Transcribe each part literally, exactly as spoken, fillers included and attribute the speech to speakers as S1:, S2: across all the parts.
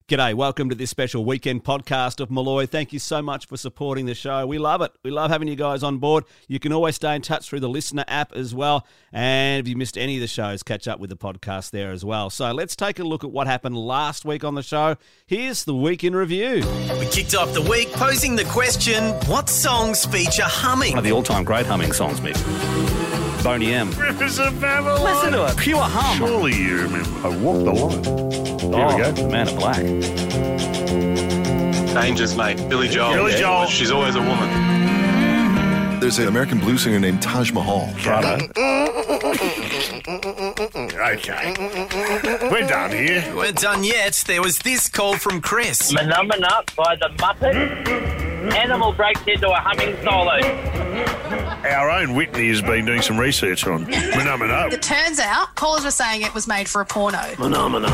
S1: G'day, welcome to this special weekend podcast of Molloy. Thank you so much for supporting the show. We love it. We love having you guys on board. You can always stay in touch through the Listener app as well. And if you missed any of the shows, catch up with the podcast there as well. So let's take a look at what happened last week on the show. Here's the Week in Review.
S2: We kicked off the week posing the question, what songs feature humming?
S3: One of the all-time great humming songs, Mick. Boney M.
S4: Rivers of Babylon.
S3: Listen to it. Pure hum.
S4: Surely you remember. I walked the line.
S3: Here
S4: Oh.
S3: we go. The Man in Black.
S5: Angels, mate. Billy Joel.
S4: Billy Joel.
S5: She's always a woman.
S6: There's an American blues singer named Taj Mahal.
S3: Prado.
S4: Okay. We're done here.
S2: We weren't done yet. There was this call from Chris.
S7: Phenomena by the Muppets. Animal breaks into a humming solo.
S4: Our own Whitney has been doing some research on Phenomena.
S8: It turns out, callers were saying it was made for a porno.
S3: Phenomena.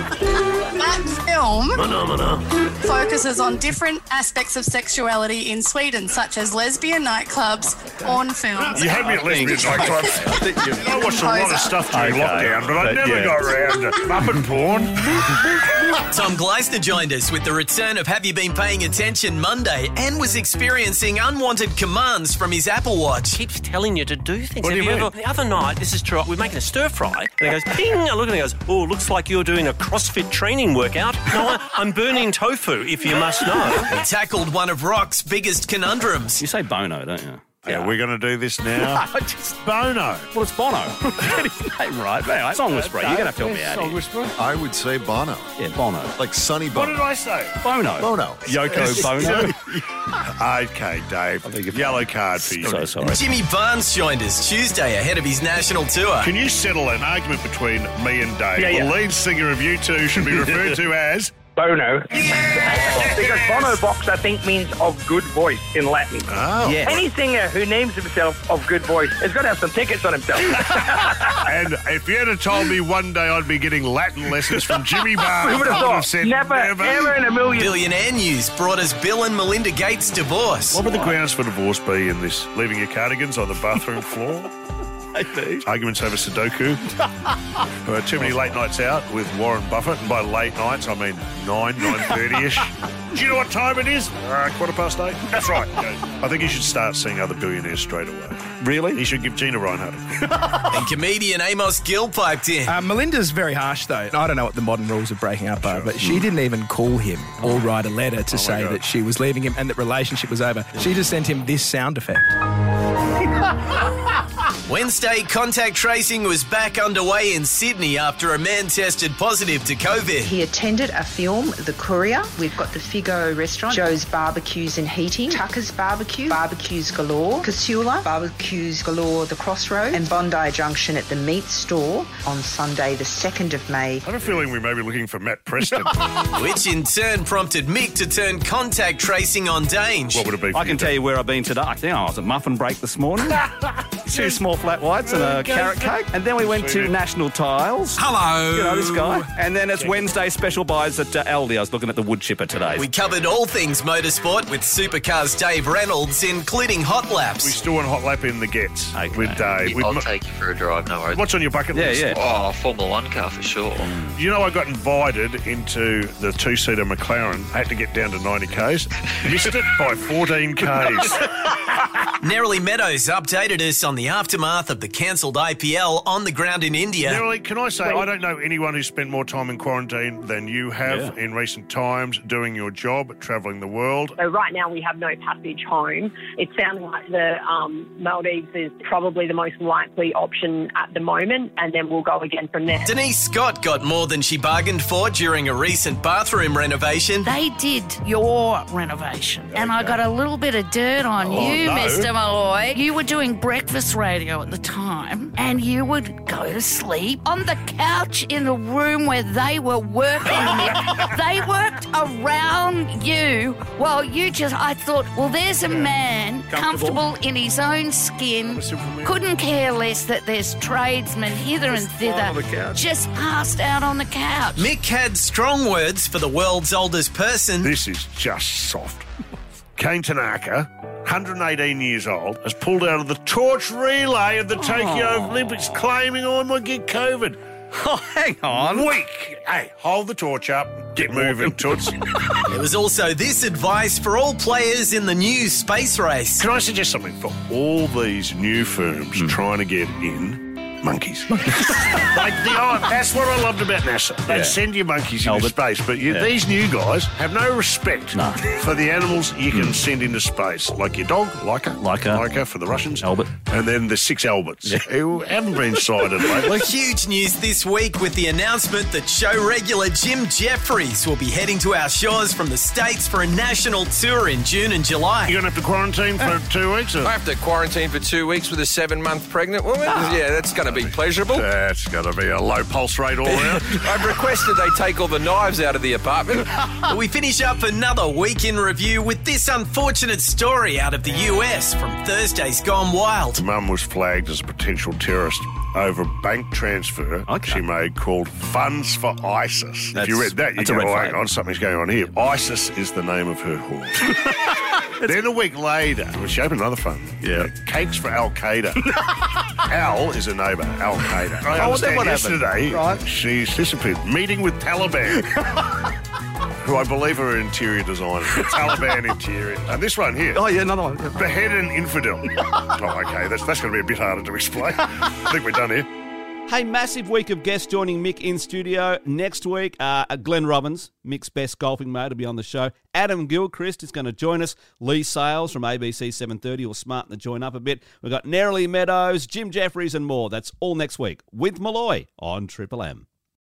S8: That film
S3: Phenomena.
S8: focuses on different aspects of sexuality in Sweden, such as lesbian nightclubs, porn films.
S4: You had me at lesbian nightclubs. I watched a lot of stuff during
S3: Okay.
S4: lockdown, but I
S3: But,
S4: never
S3: yeah.
S4: got around to Muppet porn.
S2: Tom Gleisner joined us with the return of Have You Been Paying Attention Monday and was experiencing unwanted commands from his Apple Watch.
S9: Keeps telling you to do things.
S4: What do
S9: Have
S4: you
S9: you
S4: mean?
S9: ever, the other night, this is true, we're making a stir fry, and it goes ping. I look at it and it goes, oh, looks like you're doing a CrossFit training workout. No, I, I'm burning tofu, if you must know.
S2: He tackled one of rock's biggest conundrums.
S3: You say Bono, don't you?
S4: Yeah, we're going to do this now.
S3: I just,
S4: Bono.
S3: well, it's Bono. Get his name right. Anyway, Song Whisperer, you're going to have to help me out here.
S4: Whisperer.
S6: I would say Bono.
S3: Yeah, Bono.
S6: Like Sonny
S4: What
S6: Bono.
S4: did I say?
S3: Bono.
S6: Bono.
S3: Yoko Bono.
S4: Okay, Dave. Yellow card for you.
S3: So sorry.
S2: Jimmy Barnes joined us Tuesday ahead of his national tour.
S4: Can you settle an argument between me and Dave?
S7: Yeah, yeah.
S4: The lead singer of U two should be referred to as...
S7: Bono. Because Bono Box, I think, means of good voice in Latin.
S4: Oh.
S9: Yeah.
S7: Any singer who names himself of good voice has got to have some tickets on himself.
S4: And if you had told me one day I'd be getting Latin lessons from Jimmy Barnes,
S7: We would have
S4: I would have
S7: thought,
S4: said
S7: never,
S4: never.
S7: ever in a million.
S2: Billionaire News brought us Bill and Melinda Gates' divorce.
S4: What would the grounds for divorce be in this? Leaving your cardigans on the bathroom floor? Arguments over Sudoku. uh, too many late nights out with Warren Buffett. And by late nights, I mean nine, nine thirty-ish. Do you know what time it is? Uh, quarter past eight. That's right. I think you should start seeing other billionaires straight away.
S3: Really?
S4: You should give Gina Reinhardt a
S2: And comedian Amos Gill piped in.
S10: Uh, Melinda's very harsh, though. I don't know what the modern rules of breaking up are, but she didn't even call him or write a letter to say
S4: God.
S10: that she was leaving him and that relationship was over. She just sent him this sound effect.
S2: Wednesday, contact tracing was back underway in Sydney after a man tested positive to COVID.
S11: He attended a film, The Courier. We've got the Figo restaurant, Joe's Barbecues and Heating, Tucker's Barbecue, Barbecues Galore, Casula, Barbecues Galore, The Crossroad, and Bondi Junction at the Meat Store on Sunday, the second of May.
S4: I have a feeling we may be looking for Matt Preston.
S2: Which in turn prompted Mick to turn contact tracing on Dange.
S4: What would it be for
S3: I can tell you where I've been today. I think I was at Muffin Break this morning. Two small flat whites and a carrot cake. And then we went to National Tiles.
S2: Hello.
S3: You know this guy. And then it's Wednesday special buys at uh, Aldi. I was looking at the wood chipper today.
S2: We covered all things motorsport with Supercars Dave Reynolds, including hot
S4: We
S2: laps.
S4: still want hot lap in the Gets
S3: Okay.
S4: with Dave. With
S5: I'll
S4: mu-
S5: take you for a drive, no worries.
S4: What's on your bucket
S3: Yeah,
S4: list?
S3: yeah.
S5: Oh, Formula One car for sure.
S4: You know, I got invited into the two-seater McLaren. I had to get down to ninety kays. Missed it by fourteen kays.
S2: Nerily Meadows updated us on the aftermath of the cancelled I P L on the ground in India.
S4: Nerily, can I say, I don't know anyone who's spent more time in quarantine than you have
S3: Yeah.
S4: in recent times, doing your job, travelling the world.
S12: So right now we have no passage home. It's sounding like the um, Maldives is probably the most likely option at the moment, and then we'll go again from there.
S2: Denise Scott got more than she bargained for during a recent bathroom renovation.
S13: They did your renovation, and I got a little bit of dirt on
S4: Oh,
S13: you,
S4: no.
S13: Mister Malloy. You were doing breakfast radio at the time, and you would go to sleep on the couch in the room where they were working. They worked around you while you just, I thought, well, there's a man comfortable in his own skin, couldn't care less that there's tradesmen hither and thither, just passed out on the couch.
S2: Mick had strong words for the world's oldest person.
S4: This is just soft. Kane Tanaka, one hundred eighteen years old, has pulled out of the torch relay of the Tokyo Olympics, claiming, oh, I might get COVID.
S3: Oh, hang on.
S4: Week. Hey, hold the torch up. Get moving, Toots.
S2: There was also this advice for all players in the new space race.
S4: Can I suggest something for all these new firms
S3: Hmm.
S4: trying to get in? Monkeys. like the, oh, that's what I loved about NASA. They
S3: Yeah.
S4: send you monkeys into
S3: Albert.
S4: space, but you,
S3: Yeah.
S4: these new guys have no respect
S3: No.
S4: for the animals you can send into space. Like your dog, Laika.
S3: Laika.
S4: Laika for the Russians.
S3: Albert.
S4: And then the six Alberts who haven't been sighted lately.
S2: Huge news this week with the announcement that show regular Jim Jeffries will be heading to our shores from the States for a national tour in June and July.
S4: You're going to have to quarantine for two weeks? Or?
S14: I have to quarantine for two weeks with a seven-month pregnant woman? Yeah, that's going to be pleasurable.
S4: That's going to be a low pulse rate all around.
S14: I've requested they take all the knives out of the apartment.
S2: We finish up another week in review with this unfortunate story out of the U S from Thursday's Gone Wild.
S4: Mum was flagged as a potential terrorist over a bank transfer
S3: Okay.
S4: she made called Funds for ISIS.
S3: That's-
S4: if you read that, you
S3: that's a
S4: go,
S3: red
S4: oh,
S3: flag.
S4: hang on, something's going on here. ISIS is the name of her whore. Then a week later, well, she opened another fund.
S3: Yeah.
S4: Cakes for Al-Qaeda. Al is a neighbour, Al-Qaeda. I
S3: Oh,
S4: understand
S3: then what happened?
S4: yesterday
S3: Right.
S4: she's disappeared. Meeting with Taliban. Who I believe are interior designers. Taliban interior. And this one here.
S3: Oh, yeah, another one.
S4: Behead an infidel. Oh, okay, that's, that's going to be a bit harder to explain. I think we're done here.
S1: Hey, massive week of guests joining Mick in studio. Next week, uh, Glenn Robbins, Mick's best golfing mate, will be on the show. Adam Gilchrist is going to join us. Lee Sales from A B C seven thirty will smarten the join up a bit. We've got Nerily Meadows, Jim Jeffries and more. That's all next week with Malloy on Triple M.